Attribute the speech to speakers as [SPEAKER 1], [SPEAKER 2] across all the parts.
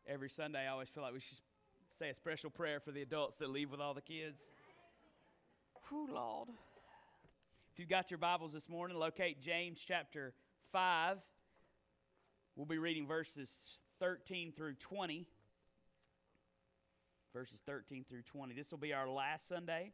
[SPEAKER 1] every Sunday, I always feel like we should say a special prayer for the adults that leave with all the kids. Whew, Lord. If you've got your Bibles this morning, locate James chapter 5. We'll be reading verses 13 through 20. Verses 13 through 20. This will be our last Sunday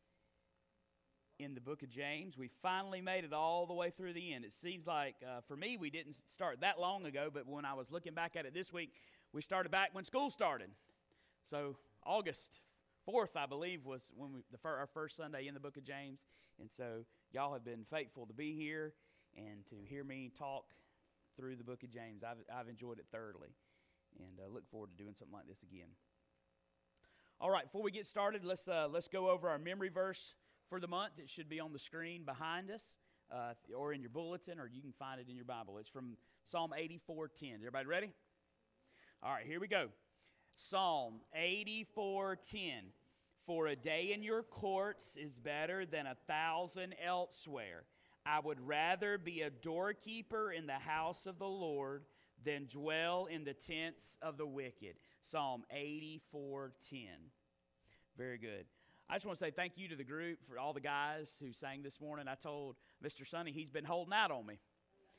[SPEAKER 1] in the book of James. We finally made it all the way through the end. It seems like, for me, we didn't start that long ago, but when I was looking back at it this week, we started back when school started. So August 4th, I believe, was when our first Sunday in the book of James. And so y'all have been faithful to be here and to hear me talk through the book of James. I've enjoyed it thoroughly, and look forward to doing something like this again. All right, before we get started, let's go over our memory verse for the month. It should be on the screen behind us, or in your bulletin, or you can find it in your Bible. It's from Psalm 84:10. Is everybody ready? All right, here we go. Psalm 84:10. For a day in your courts is better than 1,000 elsewhere. I would rather be a doorkeeper in the house of the Lord than dwell in the tents of the wicked. Psalm 84:10. Very good. I just want to say thank you to the group, for all the guys who sang this morning. I told Mr. Sonny he's been holding out on me.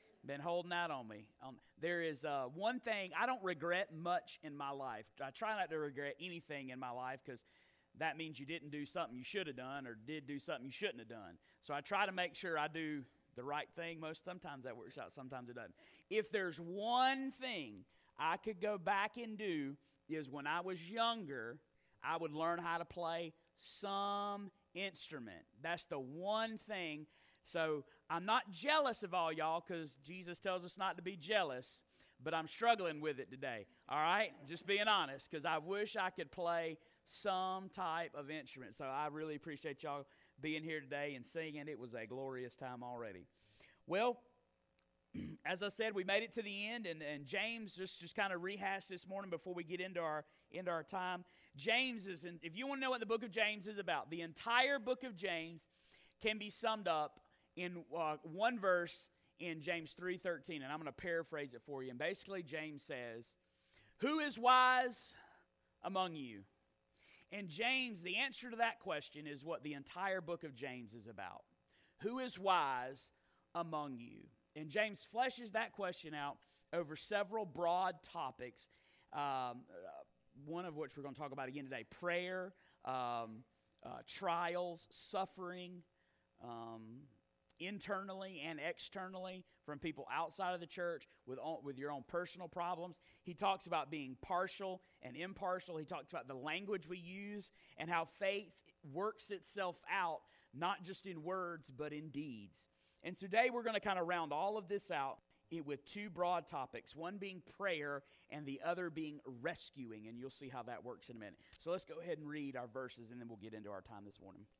[SPEAKER 1] There is one thing, I don't regret much in my life. I try not to regret anything in my life, because that means you didn't do something you should have done, or did do something you shouldn't have done. So I try to make sure I do the right thing. Sometimes that works out, sometimes it doesn't. If there's one thing I could go back and do, is when I was younger, I would learn how to play some instrument. That's the one thing. So I'm not jealous of all y'all, because Jesus tells us not to be jealous, but I'm struggling with it today. All right? Just being honest, because I wish I could play some type of instrument. So I really appreciate y'all being here today and singing. It was a glorious time already. Well, as I said, we made it to the end, and James just kind of rehashed this morning before we get into our time. James is, if you want to know what the book of James is about, the entire book of James can be summed up in one verse in James 3:13, and I'm going to paraphrase it for you. And basically, James says, "Who is wise among you?" And James, the answer to that question is what the entire book of James is about. Who is wise among you? And James fleshes that question out over several broad topics, one of which we're going to talk about again today: prayer, trials, suffering, internally and externally, from people outside of the church, with your own personal problems. He talks about being partial and impartial. He talks about the language we use and how faith works itself out, not just in words, but in deeds. And today we're going to kind of round all of this out with two broad topics, one being prayer and the other being rescuing, and you'll see how that works in a minute. So let's go ahead and read our verses, and then we'll get into our time this morning.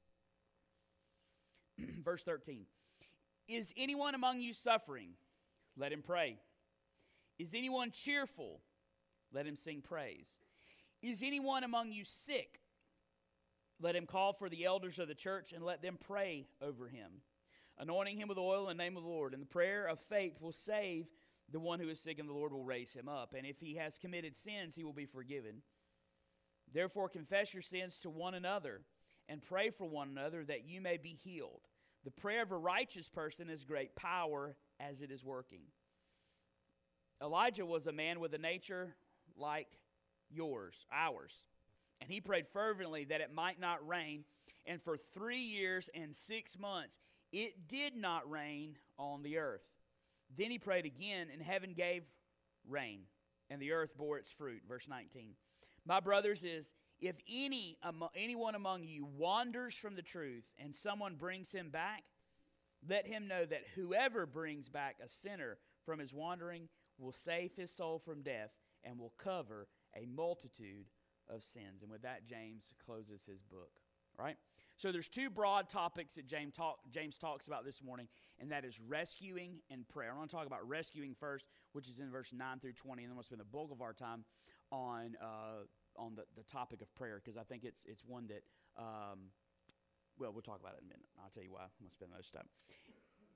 [SPEAKER 1] Verse 13. Is anyone among you suffering? Let him pray. Is anyone cheerful? Let him sing praise. Is anyone among you sick? Let him call for the elders of the church and let them pray over him, anointing him with oil in the name of the Lord. And the prayer of faith will save the one who is sick, and the Lord will raise him up. And if he has committed sins, he will be forgiven. Therefore, confess your sins to one another and pray for one another that you may be healed. The prayer of a righteous person has great power as it is working. Elijah was a man with a nature like ours. And he prayed fervently that it might not rain. And for 3 years and 6 months, it did not rain on the earth. Then he prayed again, and heaven gave rain, and the earth bore its fruit. Verse 19. My brothers, if anyone among you wanders from the truth, and someone brings him back, let him know that whoever brings back a sinner from his wandering will save his soul from death and will cover a multitude of sins. And with that, James closes his book. All right? So there's two broad topics that James talks about this morning, and that is rescuing and prayer. I want to talk about rescuing first, which is in verse 9 through 20, and then we'll spend the bulk of our time on the topic of prayer, because I think it's one that, we'll talk about it in a minute. I'll tell you why. I'm going to spend most time.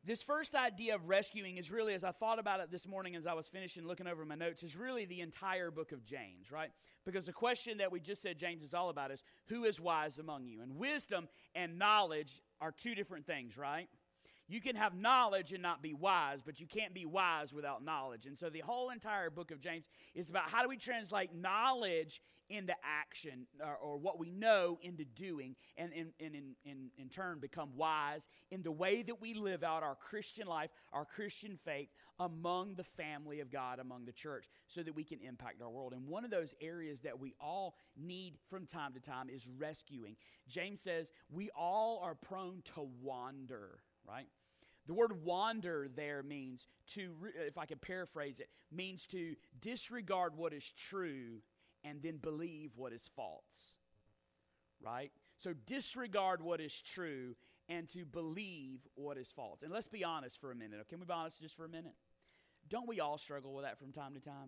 [SPEAKER 1] This first idea of rescuing is really, as I thought about it this morning as I was finishing looking over my notes, is really the entire book of James, right? Because the question that we just said James is all about is, who is wise among you? And wisdom and knowledge are two different things, right? You can have knowledge and not be wise, but you can't be wise without knowledge. And so the whole entire book of James is about how do we translate knowledge into action, or what we know into doing, and in turn become wise in the way that we live out our Christian life, our Christian faith among the family of God, among the church, so that we can impact our world. And one of those areas that we all need from time to time is rescuing. James says we all are prone to wander, right? The word wander there means to, if I could paraphrase it, means to disregard what is true and then believe what is false, right? So disregard what is true and to believe what is false. And let's be honest for a minute. Can we be honest just for a minute? Don't we all struggle with that from time to time?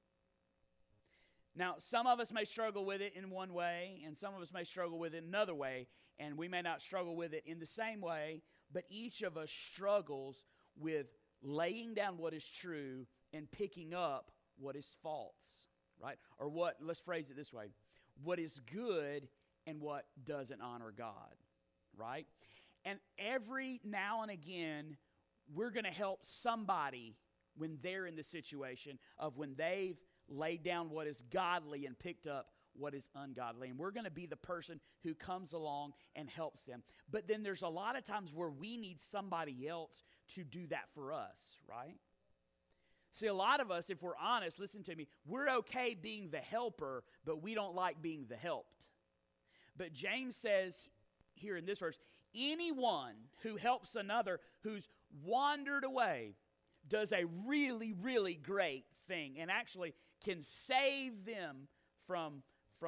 [SPEAKER 1] Now, some of us may struggle with it in one way, and some of us may struggle with it another way, and we may not struggle with it in the same way, but each of us struggles with laying down what is true and picking up what is false, right? Or what, let's phrase it this way, what is good and what doesn't honor God, right? And every now and again, we're going to help somebody when they're in the situation of when they've laid down what is godly and picked up what is ungodly. And we're going to be the person who comes along and helps them. But then there's a lot of times where we need somebody else to do that for us, right? See, a lot of us, if we're honest, listen to me, we're okay being the helper, but we don't like being the helped. But James says here in this verse, anyone who helps another who's wandered away does a really, really great thing and actually can save them from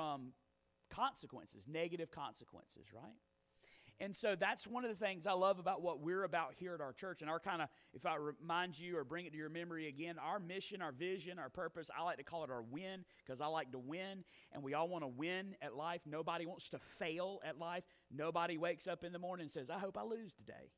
[SPEAKER 1] consequences, negative consequences, right? And so that's one of the things I love about what we're about here at our church. And our kind of, if I remind you or bring it to your memory again, our mission, our vision, our purpose, I like to call it our win, because I like to win, and we all want to win at life. Nobody wants to fail at life. Nobody wakes up in the morning and says, I hope I lose today.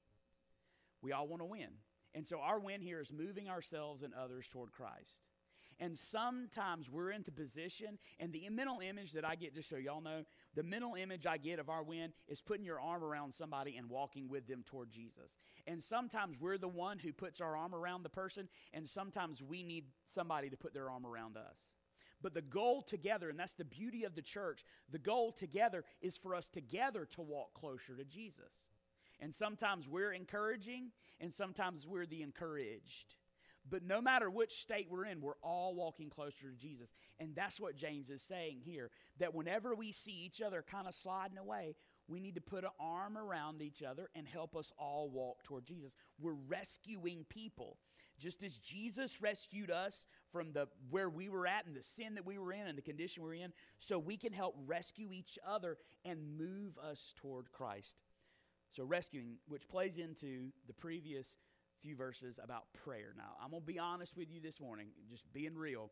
[SPEAKER 1] We all want to win. And so our win here is moving ourselves and others toward Christ. And sometimes we're in the position, and the mental image that I get, just so y'all know, the mental image I get of our win is putting your arm around somebody and walking with them toward Jesus. And sometimes we're the one who puts our arm around the person, and sometimes we need somebody to put their arm around us. But the goal together, and that's the beauty of the church, the goal together is for us together to walk closer to Jesus. And sometimes we're encouraging, and sometimes we're the encouraged. But no matter which state we're in, we're all walking closer to Jesus. And that's what James is saying here, that whenever we see each other kind of sliding away, we need to put an arm around each other and help us all walk toward Jesus. We're rescuing people. Just as Jesus rescued us from where we were at and the sin that we were in and the condition we were in, so we can help rescue each other and move us toward Christ. So rescuing, which plays into the previous few verses about prayer. Now, I'm going to be honest with you this morning, just being real.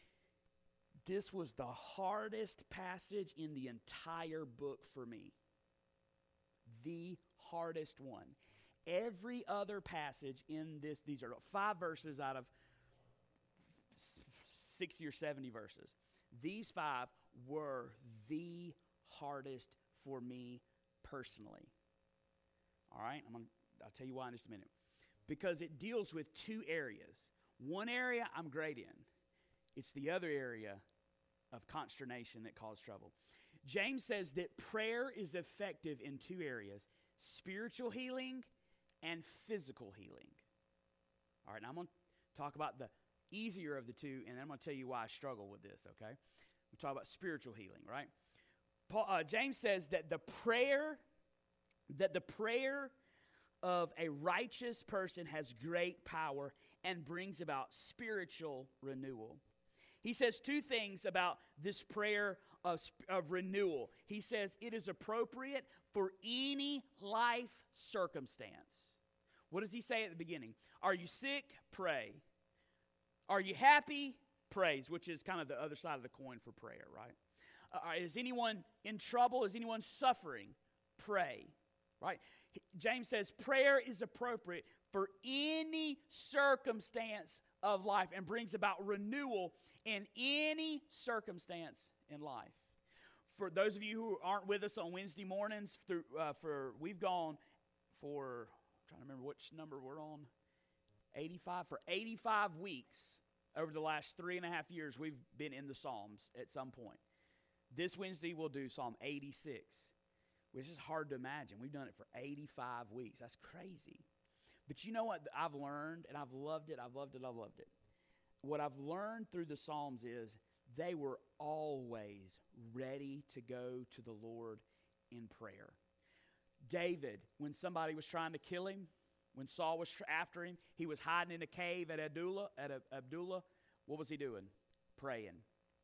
[SPEAKER 1] This was the hardest passage in the entire book for me. The hardest one. Every other passage in this, these are 5 verses out of 60 or 70 verses. These 5 were the hardest for me personally. All right? I'll tell you why in just a minute. Because it deals with 2 areas. One area I'm great in. It's the other area of consternation that caused trouble. James says that prayer is effective in 2 areas, spiritual healing and physical healing. All right, now I'm going to talk about the easier of the 2, and then I'm going to tell you why I struggle with this, okay? We talk about spiritual healing, right? James says that the prayer of a righteous person has great power and brings about spiritual renewal. He says 2 things about this prayer of renewal. He says it is appropriate for any life circumstance. What does he say at the beginning? Are you sick? Pray. Are you happy? Praise, which is kind of the other side of the coin for prayer, right? Is anyone in trouble? Is anyone suffering? Pray, right? James says prayer is appropriate for any circumstance of life and brings about renewal in any circumstance in life. For those of you who aren't with us on Wednesday mornings, we've gone for, I'm trying to remember which number we're on, 85. For 85 weeks over the last 3.5 years, we've been in the Psalms at some point. This Wednesday, we'll do Psalm 86, which is hard to imagine. We've done it for 85 weeks. That's crazy. But you know what I've learned, and I've loved it, I've loved it, I've loved it. What I've learned through the Psalms is they were always ready to go to the Lord in prayer. David, when somebody was trying to kill him, when Saul was after him, he was hiding in a cave at Adullam. What was he doing? Praying.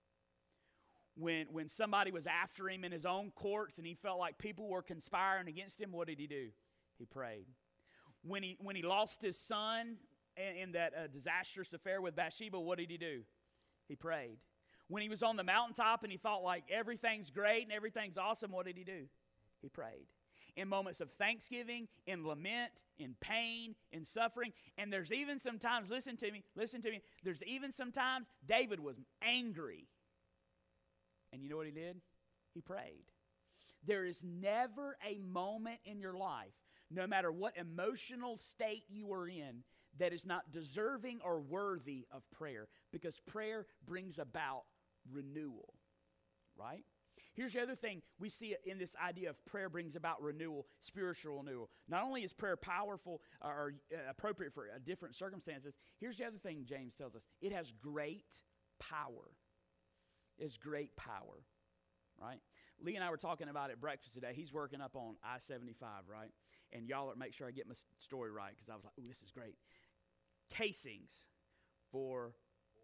[SPEAKER 1] When somebody was after him in his own courts and he felt like people were conspiring against him, what did he do? He prayed. When he lost his son in that disastrous affair with Bathsheba, what did he do? He prayed. When he was on the mountaintop and he felt like everything's great and everything's awesome, what did he do? He prayed. In moments of thanksgiving, in lament, in pain, in suffering. And there's even sometimes, listen to me, there's even sometimes David was angry. And you know what he did? He prayed. There is never a moment in your life, no matter what emotional state you are in, that is not deserving or worthy of prayer, because prayer brings about renewal, right? Here's the other thing we see in this idea of prayer brings about renewal, spiritual renewal. Not only is prayer powerful or appropriate for different circumstances, here's the other thing James tells us. It has great power. It's great power, right? Lee and I were talking about at breakfast today. He's working up on I-75, right? And y'all are, make sure I get my story right, because I was like, ooh, this is great. Casings for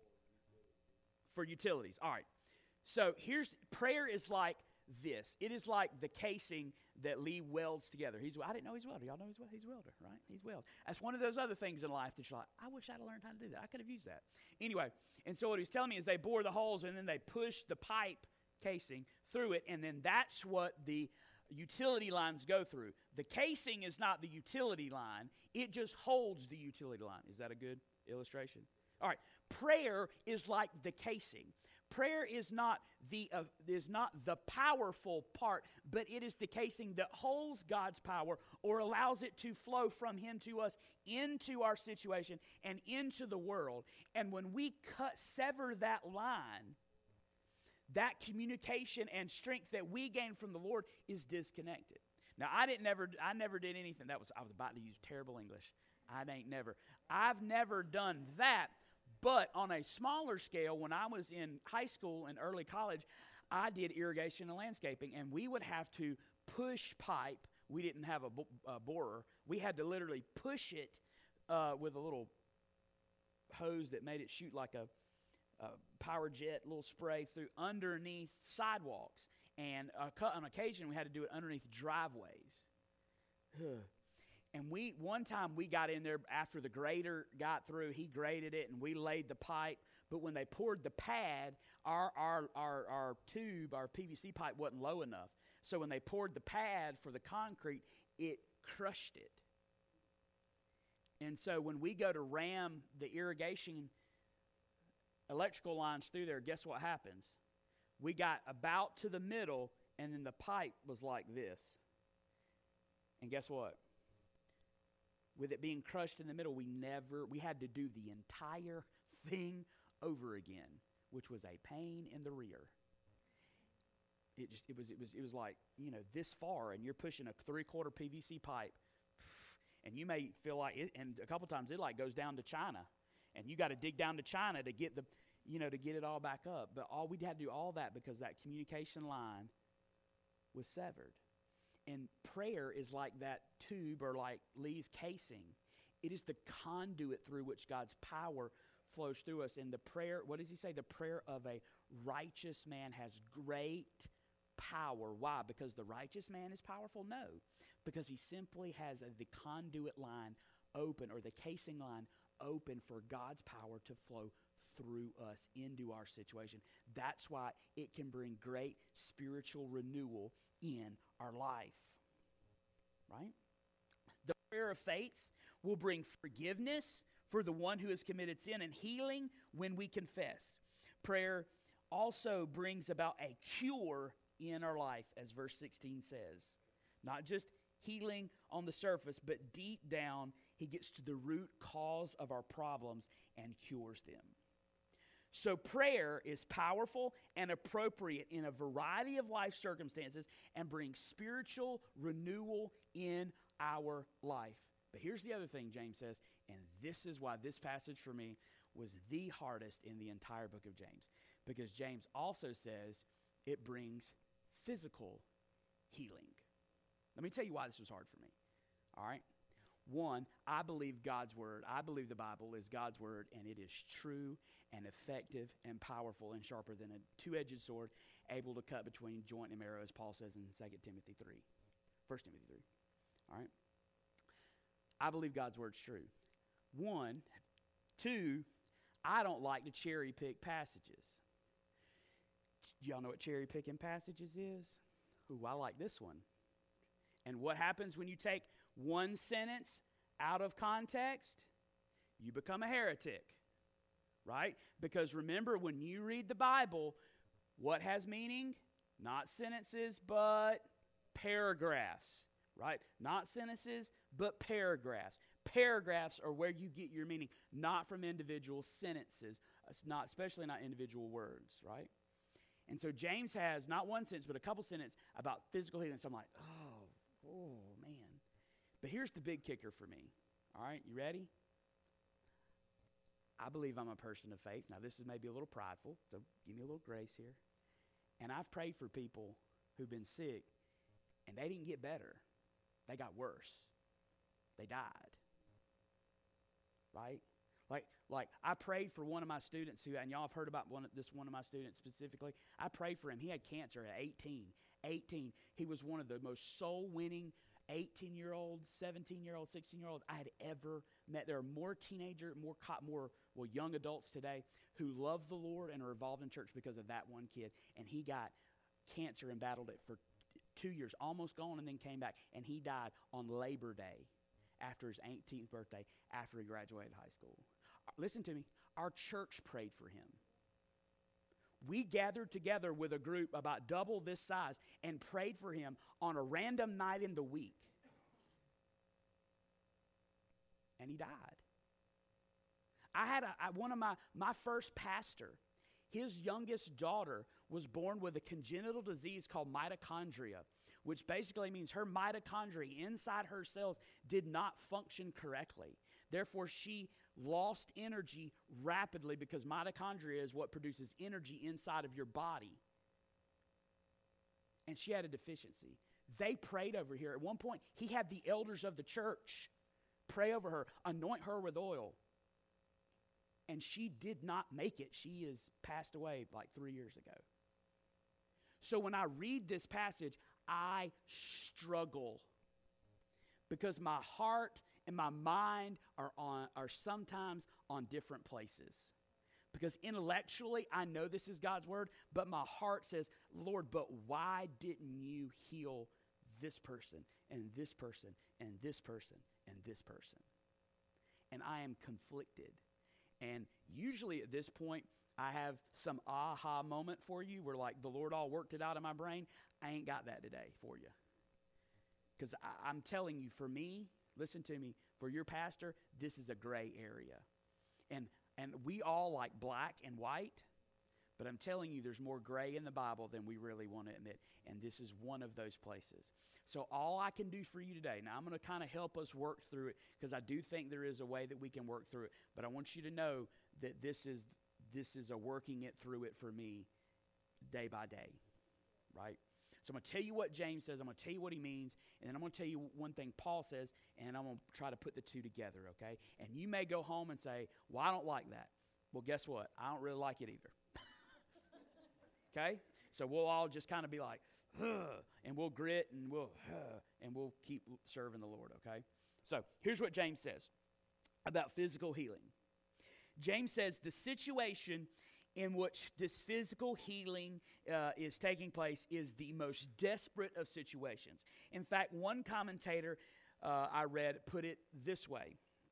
[SPEAKER 1] utilities. All right. So prayer is like this. It is like the casing that Lee welds together. I didn't know he's a welder. Y'all know he's a welder, right? He's welds. That's one of those other things in life that you're like, I wish I'd learned how to do that. I could have used that. Anyway, and so what he's telling me is they bore the holes and then they push the pipe casing through it, and then that's what the utility lines go through. The casing is not the utility line. It just holds the utility line. Is that a good illustration? All right. Prayer is like the casing. Prayer is not the powerful part, but it is the casing that holds God's power or allows it to flow from Him to us into our situation and into the world. And when we sever that line, that communication and strength that we gain from the Lord is disconnected. Now, I never did anything. I was about to use terrible English. I've never done that. But on a smaller scale, when I was in high school and early college, I did irrigation and landscaping, and we would have to push pipe. We didn't have a borer. We had to literally push it with a little hose that made it shoot like a power jet, little spray through underneath sidewalks. And on occasion, we had to do it underneath driveways. And one time we got in there after the grader got through. He graded it, and we laid the pipe. But when they poured the pad, our tube, our PVC pipe wasn't low enough. So when they poured the pad for the concrete, it crushed it. And so when we go to ram the irrigation electrical lines through there, guess what happens? We got about to the middle, and then the pipe was like this. And guess what? With it being crushed in the middle, we had to do the entire thing over again, which was a pain in the rear. It was like, this far, and you're pushing a 3/4 PVC pipe, and you may feel like it, and a couple times it like goes down to China, and you got to dig down to China to get to get it all back up. But we had to do all that because that communication line was severed. And prayer is like that tube or like Lee's casing. It is the conduit through which God's power flows through us. And the prayer, what does he say? The prayer of a righteous man has great power. Why? Because the righteous man is powerful? No. Because he simply has the conduit line open, or the casing line open, for God's power to flow through us into our situation. That's why it can bring great spiritual renewal in our life. Right? The prayer of faith will bring forgiveness for the one who has committed sin and healing when we confess. Prayer also brings about a cure in our life, as verse 16 says. Not just healing on the surface, but deep down, he gets to the root cause of our problems and cures them. So prayer is powerful and appropriate in a variety of life circumstances and brings spiritual renewal in our life. But here's the other thing James says, and this is why this passage for me was the hardest in the entire book of James. Because James also says it brings physical healing. Let me tell you why this was hard for me. All right? One, I believe God's word. I believe the Bible is God's word, and it is true and effective and powerful and sharper than a two-edged sword, able to cut between joint and marrow, as Paul says in 2 Timothy 3. 1 Timothy 3. All right? I believe God's word's true. One. Two, I don't like to cherry pick passages. Do y'all know what cherry picking passages is? Ooh, I like this one. And what happens when you take one sentence out of context? You become a heretic, right? Because remember, when you read the Bible, what has meaning? Not sentences, but paragraphs, right? Not sentences, but paragraphs. Paragraphs are where you get your meaning, not from individual sentences. It's not, especially not individual words, right? And so James has not one sentence, but a couple sentences about physical healing. So I'm like, oh, man. But here's the big kicker for me. All right, you ready? I believe I'm a person of faith. Now, this is maybe a little prideful, so give me a little grace here. And I've prayed for people who've been sick, and they didn't get better. They got worse. They died. Right? Like I prayed for one of my students who, and y'all have heard about one of my students specifically. I prayed for him. He had cancer at 18. 18. He was one of the most soul-winning 18-year-olds, 17-year-olds, 16-year-olds I had ever met. There are more teenagers, more young adults today who love the Lord and are involved in church because of that one kid. And he got cancer and battled it for 2 years, almost gone, and then came back. And he died on Labor Day after his 18th birthday, after he graduated high school. Listen to me. Our church prayed for him. We gathered together with a group about double this size and prayed for him on a random night in the week. And he died. I had one of my first pastor, his youngest daughter was born with a congenital disease called mitochondria, which basically means her mitochondria inside her cells did not function correctly. Therefore, she lost energy rapidly because mitochondria is what produces energy inside of your body. And she had a deficiency. They prayed over here. At one point, he had the elders of the church pray over her, anoint her with oil. And she did not make it. She is passed away like 3 years ago. So when I read this passage, I struggle because my heart and my mind are sometimes on different places. Because intellectually, I know this is God's word, but my heart says, Lord, but why didn't you heal this person and this person and this person and this person? And I am conflicted. And usually at this point, I have some aha moment for you where like the Lord all worked it out in my brain. I ain't got that today for you. Because I'm telling you, for me, listen to me, for your pastor, this is a gray area. And we all like black and white, but I'm telling you, there's more gray in the Bible than we really want to admit. And this is one of those places. So all I can do for you today, now I'm going to kind of help us work through it because I do think there is a way that we can work through it. But I want you to know that this is a working it through it for me day by day, right? So I'm going to tell you what James says. I'm going to tell you what he means. And then I'm going to tell you one thing Paul says, and I'm going to try to put the two together, okay? And you may go home and say, well, I don't like that. Well, guess what? I don't really like it either. Okay? So we'll all just kind of be like, and we'll grit and we'll keep serving the Lord, okay? So here's what James says about physical healing. James says the situation in which this physical healing is taking place is the most desperate of situations. In fact, one commentator I read put it this way.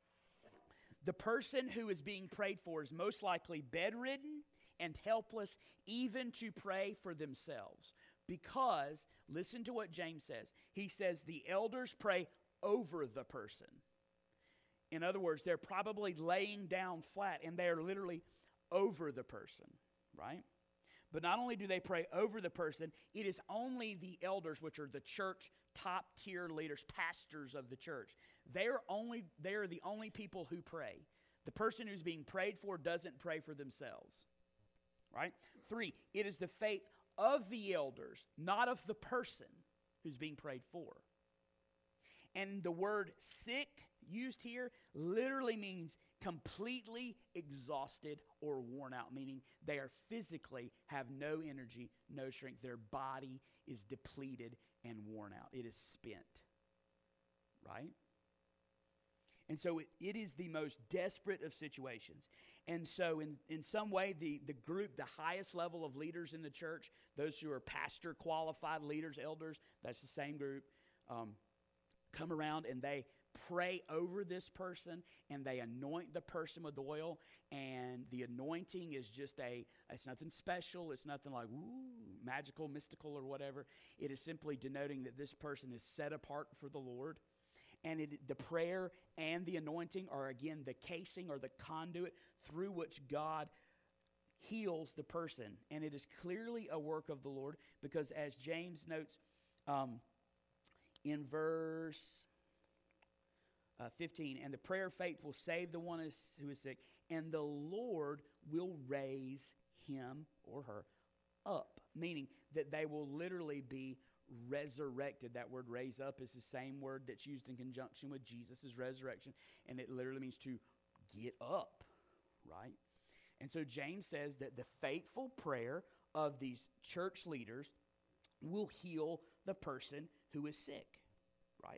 [SPEAKER 1] The person who is being prayed for is most likely bedridden and helpless even to pray for themselves. Because, listen to what James says. He says the elders pray over the person. In other words, they're probably laying down flat and they're literally over the person, right? But not only do they pray over the person, it is only the elders, which are the church top tier leaders, pastors of the church. They are the only people who pray. The person who's being prayed for doesn't pray for themselves, right? 3, it is the faith of the elders, not of the person who's being prayed for. And the word sick used here literally means completely exhausted or worn out, meaning they are physically have no energy, no strength. Their body is depleted and worn out. It is spent, right? And so it is the most desperate of situations. And so in some way, the group, the highest level of leaders in the church, those who are pastor qualified leaders, elders, that's the same group, come around and they pray over this person and they anoint the person with oil. And the anointing is just it's nothing special. It's nothing like, magical, mystical, or whatever. It is simply denoting that this person is set apart for the Lord. And the prayer and the anointing are, again, the casing or the conduit through which God heals the person. And it is clearly a work of the Lord because, as James notes in verse 15, and the prayer of faith will save the one who is sick, and the Lord will raise him or her up, meaning that they will literally be resurrected. That word raise up is the same word that's used in conjunction with Jesus' resurrection, and it literally means to get up, right? And so James says that the faithful prayer of these church leaders will heal the person who is sick, right?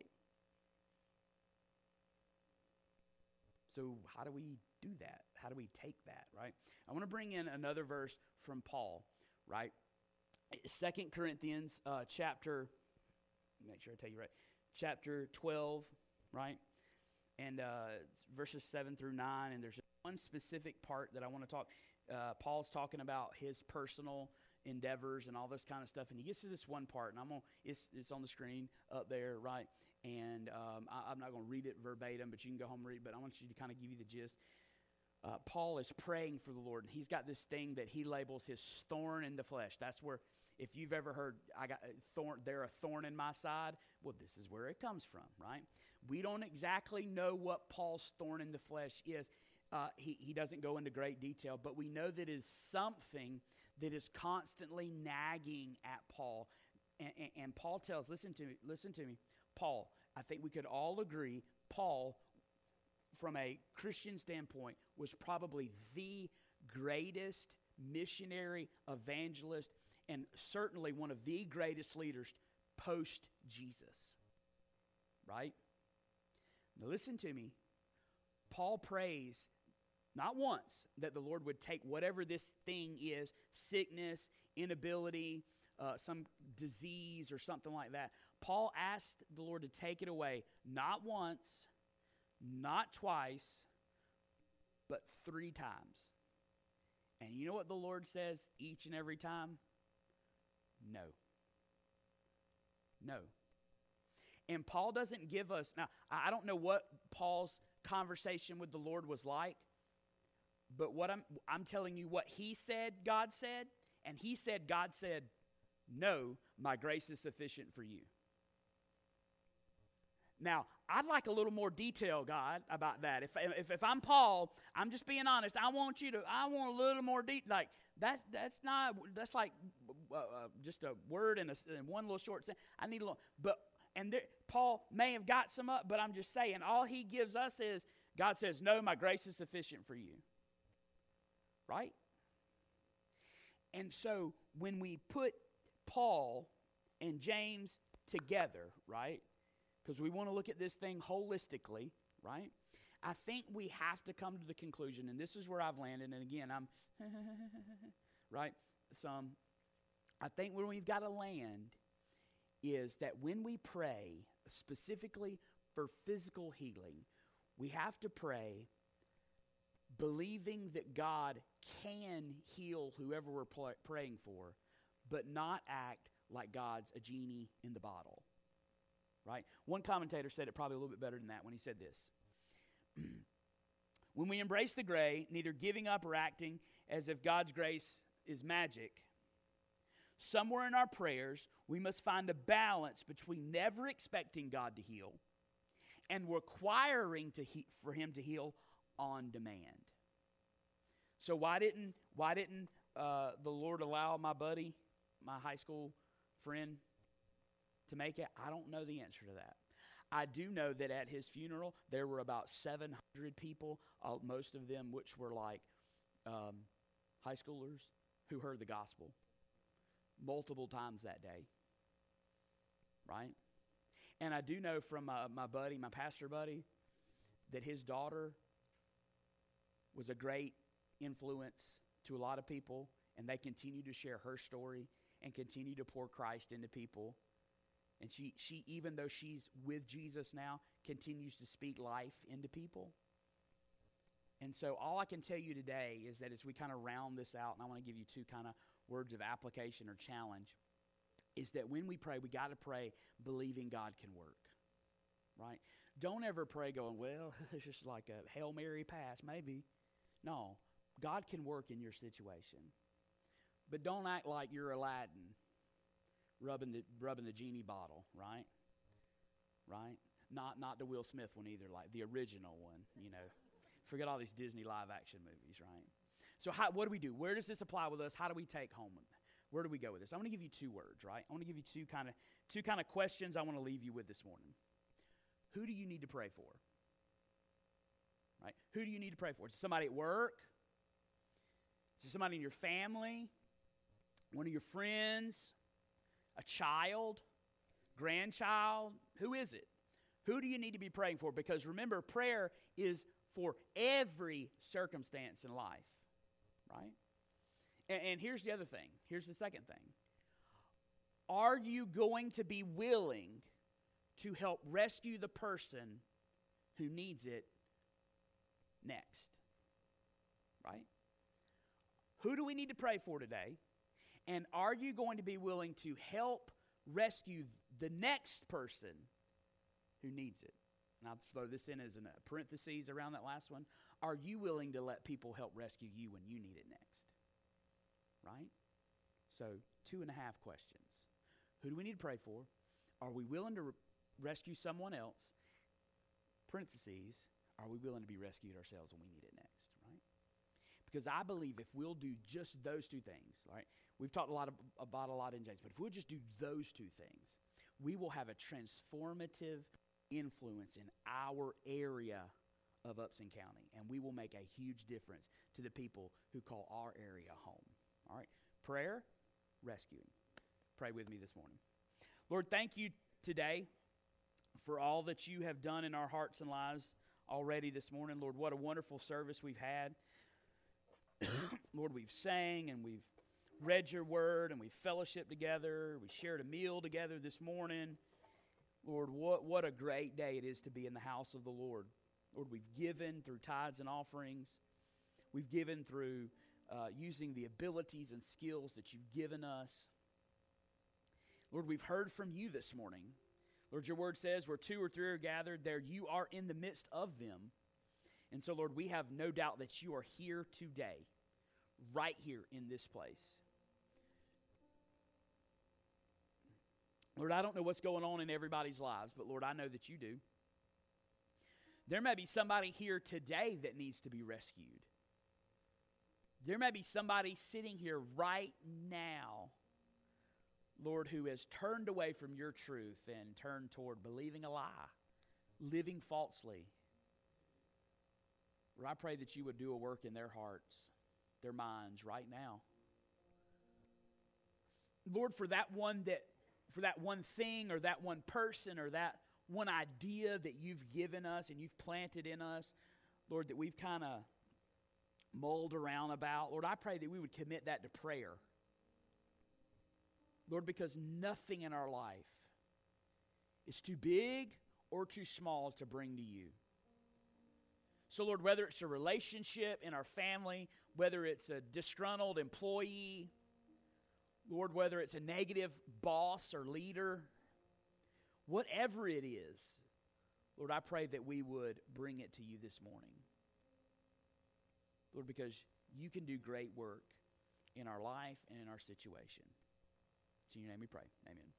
[SPEAKER 1] So how do we do that? How do we take that, right? I want to bring in another verse from Paul, right? 2 Corinthians chapter, make sure I tell you right, chapter 12, right? And verses 7 through 9, and there's one specific part that I want to talk. Paul's talking about his personal endeavors and all this kind of stuff, and he gets to this one part, and it's on the screen up there, right? And I'm not going to read it verbatim, but you can go home and read it, but I want you to kind of give you the gist. Paul is praying for the Lord, and he's got this thing that he labels his thorn in the flesh. That's where, if you've ever heard, I got a thorn, they're a thorn in my side, well, this is where it comes from, right? We don't exactly know what Paul's thorn in the flesh is. He doesn't go into great detail, but we know that it is something that is constantly nagging at Paul. And Paul tells, listen to me, Paul, I think we could all agree, Paul, from a Christian standpoint, was probably the greatest missionary, evangelist, and certainly one of the greatest leaders post-Jesus, right? Now listen to me. Paul prays not once that the Lord would take whatever this thing is, sickness, inability, some disease or something like that. Paul asked the Lord to take it away, not once, not twice, but 3 times. And you know what the Lord says each and every time? No. No. And Paul doesn't give us, now, I don't know what Paul's conversation with the Lord was like, but what I'm telling you what he said, God said, and he said, God said, no, my grace is sufficient for you. Now, I'd like a little more detail, God, about that. If I'm Paul, I'm just being honest. I want a little more detail. Like that's like just a word and one little short sentence. I need a little, Paul may have got some up, but I'm just saying, all he gives us is, God says, no, my grace is sufficient for you. Right? And so when we put Paul and James together, right? Because we want to look at this thing holistically, right? I think we have to come to the conclusion, and this is where I've landed, and again, I'm, right? I think where we've got to land is that when we pray specifically for physical healing, we have to pray believing that God can heal whoever we're praying for, but not act like God's a genie in the bottle. Right? One commentator said it probably a little bit better than that when he said this. When we embrace the gray, neither giving up or acting as if God's grace is magic, somewhere in our prayers, we must find a balance between never expecting God to heal and requiring for Him to heal on demand. So why didn't the Lord allow my buddy, my high school friend, to make it? I don't know the answer to that. I do know that at his funeral, there were about 700 people, most of them which were like high schoolers who heard the gospel multiple times that day, right? And I do know from my buddy, my pastor buddy, that his daughter was a great influence to a lot of people, and they continue to share her story and continue to pour Christ into people. And she, even though she's with Jesus now, continues to speak life into people. And so all I can tell you today is that as we kind of round this out, and I want to give you two kind of words of application or challenge, is that when we pray, we got to pray believing God can work, right? Don't ever pray going, well, it's just like a Hail Mary pass, maybe. No, God can work in your situation. But don't act like you're Aladdin rubbing the genie bottle, right? Right? Not the Will Smith one either, like the original one, you know. Forget all these Disney live action movies, right? So what do we do? Where does this apply with us? How do we take home? Where do we go with this? I'm going to give you two words, right? I want to give you two kind of questions I want to leave you with this morning. Who do you need to pray for? Right? Who do you need to pray for? Is it somebody at work? Is it somebody in your family? One of your friends? A child? Grandchild? Who is it? Who do you need to be praying for? Because remember, prayer is for every circumstance in life, right? And here's the other thing. Here's the second thing. Are you going to be willing to help rescue the person who needs it next? Right? Who do we need to pray for today? And are you going to be willing to help rescue the next person who needs it? And I'll throw this in as a parentheses around that last one. Are you willing to let people help rescue you when you need it next? Right? So 2.5 questions. Who do we need to pray for? Are we willing to rescue someone else? Parentheses, are we willing to be rescued ourselves when we need it next? Right? Because I believe if we'll do just those two things, right? We've talked about a lot in James, but if we'll just do those two things, we will have a transformative influence in our area of Upson County, and we will make a huge difference to the people who call our area home. All right? Prayer, rescuing. Pray with me this morning. Lord, thank you today for all that you have done in our hearts and lives already this morning. Lord, what a wonderful service we've had. Lord, we've sang and we've read your word and we've fellowshiped together. We shared a meal together this morning. Lord, what a great day it is to be in the house of the Lord. Lord, we've given through tithes and offerings. We've given through using the abilities and skills that you've given us. Lord, we've heard from you this morning. Lord, your word says where 2 or 3 are gathered, there you are in the midst of them. And so, Lord, we have no doubt that you are here today, right here in this place. Lord, I don't know what's going on in everybody's lives, but Lord, I know that you do. There may be somebody here today that needs to be rescued. There may be somebody sitting here right now, Lord, who has turned away from your truth and turned toward believing a lie, living falsely. Lord, I pray that you would do a work in their hearts, their minds right now. Lord, for that one thing or that one person or that one idea that you've given us and you've planted in us, Lord, that we've kind of mulled around about, Lord, I pray that we would commit that to prayer. Lord, because nothing in our life is too big or too small to bring to you. So, Lord, whether it's a relationship in our family, whether it's a disgruntled employee, Lord, whether it's a negative boss or leader, whatever it is, Lord, I pray that we would bring it to you this morning. Lord, because you can do great work in our life and in our situation. It's in your name we pray. Amen.